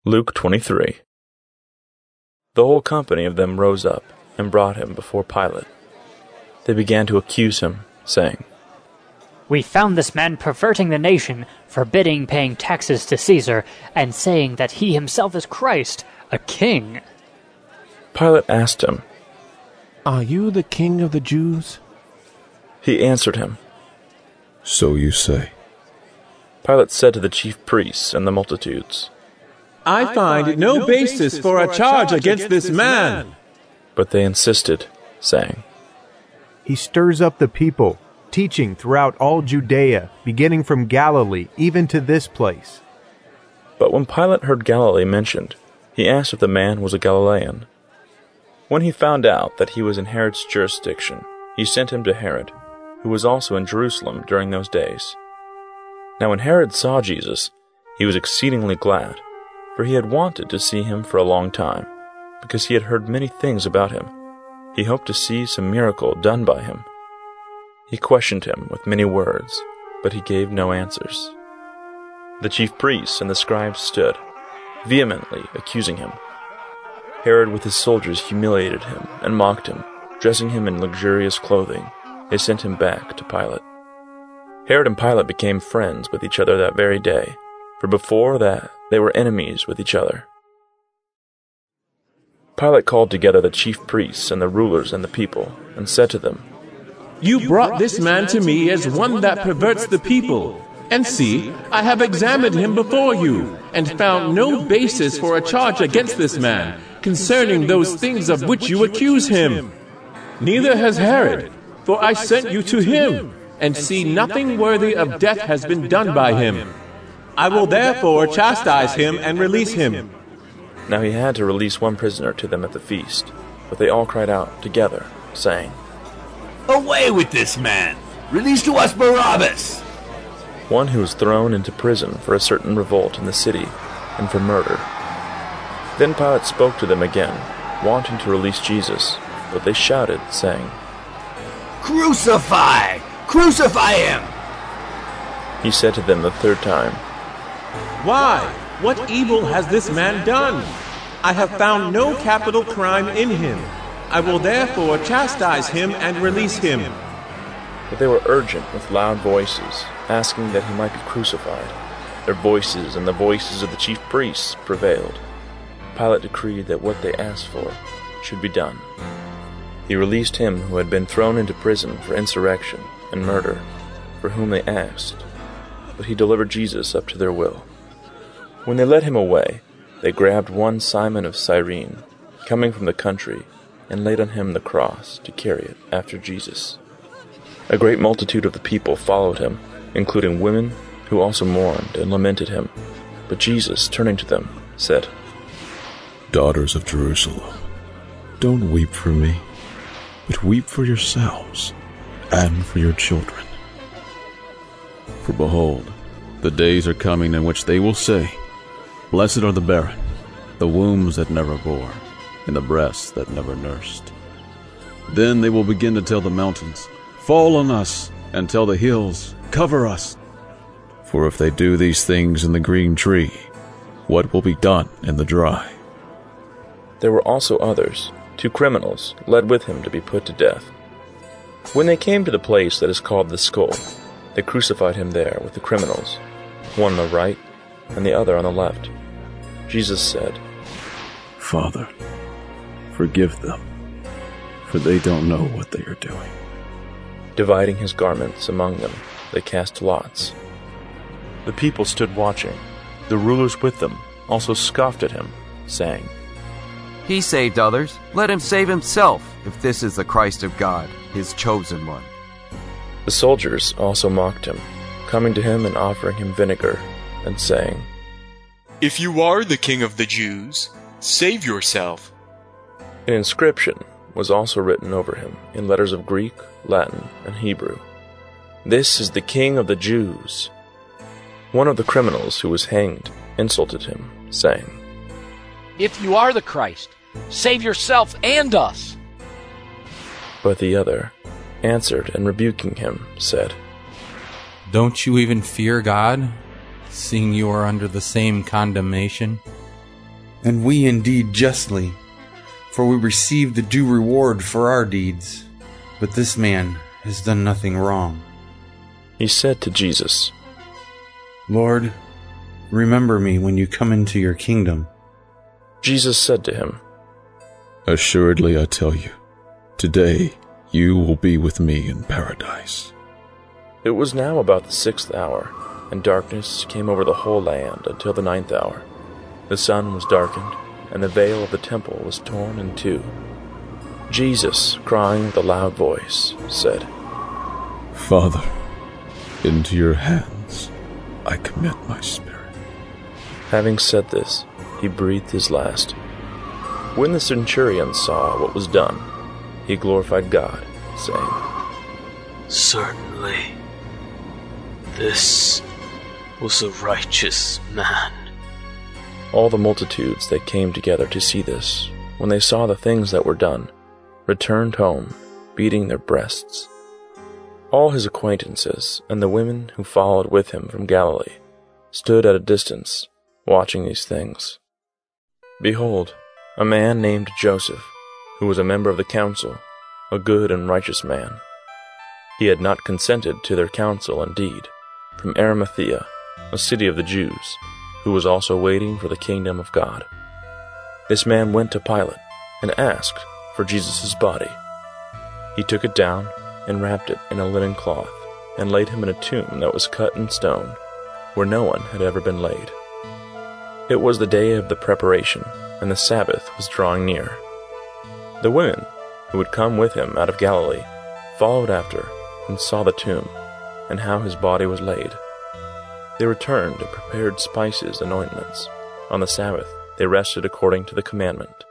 Luke 23. The whole company of them rose up and brought him before Pilate. They began to accuse him, saying, "We found this man perverting the nation, forbidding paying taxes to Caesar, and saying that he himself is Christ, a king." Pilate asked him, "Are you the king of the Jews?" He answered him, "So you say." Pilate said to the chief priests and the multitudes, "I find no basis for a charge against this man." But they insisted, saying, "He stirs up the people, teaching throughout all Judea, beginning from Galilee, even to this place." But when Pilate heard Galilee mentioned, he asked if the man was a Galilean. When he found out that he was in Herod's jurisdiction, he sent him to Herod, who was also in Jerusalem during those days. Now when Herod saw Jesus, he was exceedingly glad, for he had wanted to see him for a long time, because he had heard many things about him. He hoped to see some miracle done by him. He questioned him with many words, but he gave no answers. The chief priests and the scribes stood, vehemently accusing him. Herod with his soldiers humiliated him and mocked him, dressing him in luxurious clothing. They sent him back to Pilate. Herod and Pilate became friends with each other that very day, for before that they were enemies with each other. Pilate called together the chief priests and the rulers and the people, and said to them, "You brought this man to me as one that perverts the people. And see, I have examined him before you, and found no basis for a charge against this man, concerning those things of which you accuse him. Neither has Herod, for I sent you to him, and see nothing worthy of death has been done by him. I will therefore chastise him and release him." Now he had to release one prisoner to them at the feast, but they all cried out together, saying, "Away with this man! Release to us Barabbas!" One who was thrown into prison for a certain revolt in the city and for murder. Then Pilate spoke to them again, wanting to release Jesus, but they shouted, saying, "Crucify! Crucify him!" He said to them the third time, Why? What evil has this man done? I have found no capital crime in him. I will therefore chastise him and release him. But they were urgent with loud voices, asking that he might be crucified. Their voices and the voices of the chief priests prevailed. Pilate decreed that what they asked for should be done. He released him who had been thrown into prison for insurrection and murder, for whom they asked, but he delivered Jesus up to their will. When they led him away, they grabbed one Simon of Cyrene, coming from the country, and laid on him the cross to carry it after Jesus. A great multitude of the people followed him, including women who also mourned and lamented him. But Jesus, turning to them, said, "Daughters of Jerusalem, don't weep for me, but weep for yourselves and for your children. For behold, the days are coming in which they will say, 'Blessed are the barren, the wombs that never bore, and the breasts that never nursed.' Then they will begin to tell the mountains, 'Fall on us,' and tell the hills, 'Cover us.' For if they do these things in the green tree, what will be done in the dry?" There were also others, 2 criminals, led with him to be put to death. When they came to the place that is called the Skull, they crucified him there with the criminals, one on the right and the other on the left. Jesus said, "Father, forgive them, for they don't know what they are doing." Dividing his garments among them, they cast lots. The people stood watching. The rulers with them also scoffed at him, saying, "He saved others. Let him save himself, if this is the Christ of God, his chosen one." The soldiers also mocked him, coming to him and offering him vinegar, and saying, "If you are the King of the Jews, save yourself." An inscription was also written over him in letters of Greek, Latin, and Hebrew. "This is the King of the Jews." One of the criminals who was hanged insulted him, saying, "If you are the Christ, save yourself and us." But the other answered and rebuking him, said, "Don't you even fear God, seeing you are under the same condemnation? and we indeed justly, for we receive the due reward for our deeds. But this man has done nothing wrong." He said to Jesus, "Lord, remember me when you come into your kingdom." Jesus said to him, "Assuredly I tell you, today you will be with me in paradise." It was now about the 6th hour, and darkness came over the whole land until the 9th hour. The sun was darkened, and the veil of the temple was torn in two. Jesus, crying with a loud voice, said, "Father, into your hands I commit my spirit." Having said this, he breathed his last. When the centurion saw what was done, he glorified God, saying, "Certainly, this was a righteous man." All the multitudes that came together to see this, when they saw the things that were done, returned home, beating their breasts. All his acquaintances and the women who followed with him from Galilee stood at a distance, watching these things. Behold, a man named Joseph, who was a member of the council, a good and righteous man. He had not consented to their counsel indeed, from Arimathea, a city of the Jews, who was also waiting for the kingdom of God. This man went to Pilate and asked for Jesus' body. He took it down and wrapped it in a linen cloth and laid him in a tomb that was cut in stone, where no one had ever been laid. It was the day of the preparation, and the Sabbath was drawing near. The women who had come with him out of Galilee followed after and saw the tomb and how his body was laid. They returned and prepared spices and ointments. On the Sabbath they rested according to the commandment.